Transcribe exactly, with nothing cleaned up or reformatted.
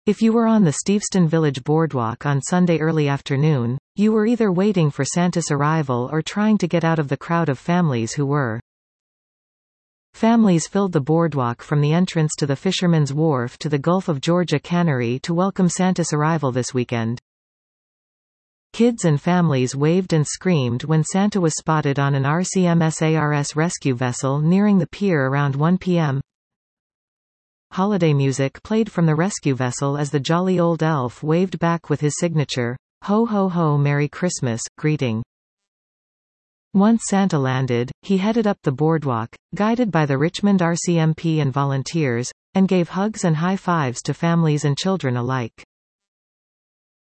If you were on the Steveston Village Boardwalk on Sunday early afternoon, you were either waiting for Santa's arrival or trying to get out of the crowd of families who were. Families filled the boardwalk from the entrance to the Fisherman's Wharf to the Gulf of Georgia Cannery to welcome Santa's arrival this weekend. Kids and families waved and screamed when Santa was spotted on an R C M S A R S rescue vessel nearing the pier around one p m Holiday music played from the rescue vessel as the jolly old elf waved back with his signature, "Ho ho ho Merry Christmas," greeting. Once Santa landed, he headed up the boardwalk, guided by the Richmond R C M P and volunteers, and gave hugs and high fives to families and children alike.